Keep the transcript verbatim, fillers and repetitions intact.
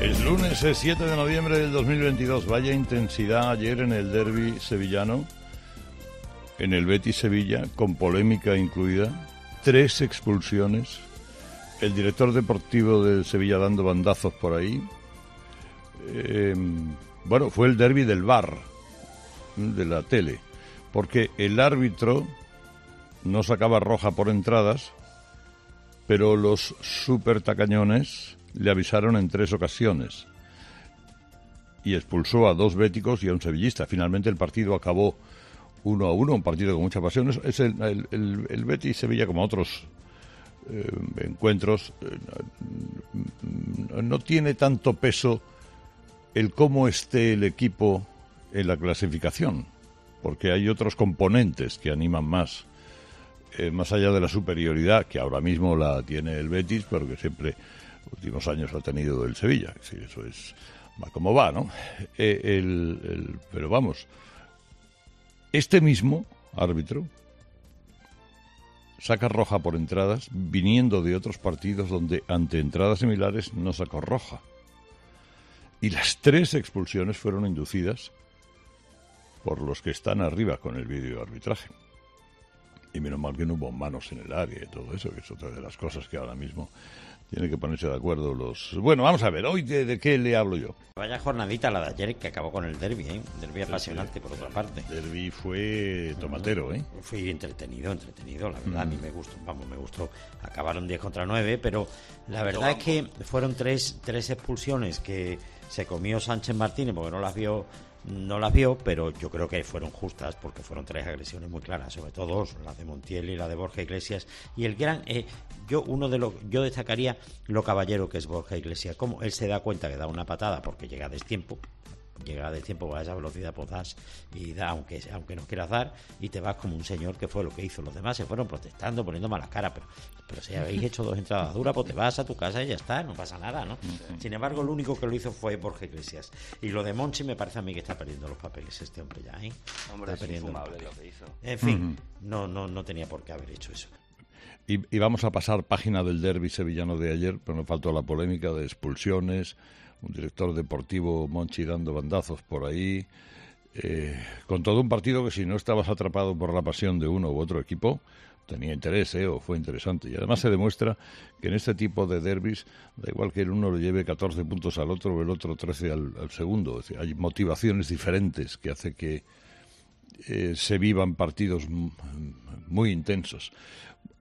Es lunes, es siete de noviembre del dos mil veintidós. Vaya intensidad ayer en el derbi sevillano, en el Betis Sevilla, con polémica incluida, tres expulsiones, el director deportivo del Sevilla dando bandazos por ahí. Eh, bueno, fue el derbi del V A R, de la tele, porque el árbitro no sacaba roja por entradas, pero los super tacañones le avisaron en tres ocasiones y expulsó a dos béticos y a un sevillista. Finalmente el partido acabó uno a uno, un partido con mucha pasión. Es el, el, el, el Betis Sevilla, como otros eh, encuentros, eh, no, no tiene tanto peso el cómo esté el equipo en la clasificación, porque hay otros componentes que animan más, eh, más allá de la superioridad que ahora mismo la tiene el Betis, pero que siempre últimos años ha tenido el Sevilla. Sí, eso es, va como va, ¿no? Eh, el, el, pero vamos, este mismo árbitro saca roja por entradas, viniendo de otros partidos donde ante entradas similares no sacó roja. Y las tres expulsiones fueron inducidas por los que están arriba con el vídeo arbitraje. Y menos mal que no hubo manos en el área y todo eso, que es otra de las cosas que ahora mismo tiene que ponerse de acuerdo los... Bueno, vamos a ver, hoy de, de qué le hablo yo. Vaya jornadita la de ayer que acabó con el derbi, ¿eh? Derbi apasionante, por otra parte. El derbi fue tomatero, ¿eh? Fui entretenido, entretenido, la verdad, mm. a mí me gustó, vamos, me gustó. Acabaron diez contra nueve, pero la verdad es que fueron tres, tres expulsiones que se comió Sánchez Martínez porque no las vio... No las vio, pero yo creo que fueron justas porque fueron tres agresiones muy claras, sobre todo la de Montiel y la de Borja Iglesias. Y el gran, eh, yo uno de los, yo destacaría lo caballero que es Borja Iglesias, como él se da cuenta que da una patada porque llega a destiempo, llega a destiempo a esa velocidad, pues das y da, aunque aunque no quieras dar, y te vas como un señor, que fue lo que hizo. Los demás se fueron protestando, poniendo malas caras, pero, pero si habéis hecho dos entradas duras, pues te vas a tu casa y ya está, no pasa nada, ¿no? Sí. Sin embargo, el único que lo hizo fue Borja Iglesias. Y lo de Monchi me parece a mí que está perdiendo los papeles este hombre ya, ¿eh? Hombre, está es infumable lo que hizo. En fin, uh-huh. no, no, no tenía por qué haber hecho eso. Y, y vamos a pasar página del derbi sevillano de ayer, pero nos faltó la polémica de expulsiones, un director deportivo, Monchi, dando bandazos por ahí, eh, con todo un partido que si no estabas atrapado por la pasión de uno u otro equipo, tenía interés, ¿eh? O fue interesante. Y además se demuestra que en este tipo de derbis, da igual que el uno le lleve catorce puntos al otro o el otro trece al, al segundo. Es decir, hay motivaciones diferentes que hace que eh, se vivan partidos m- muy intensos.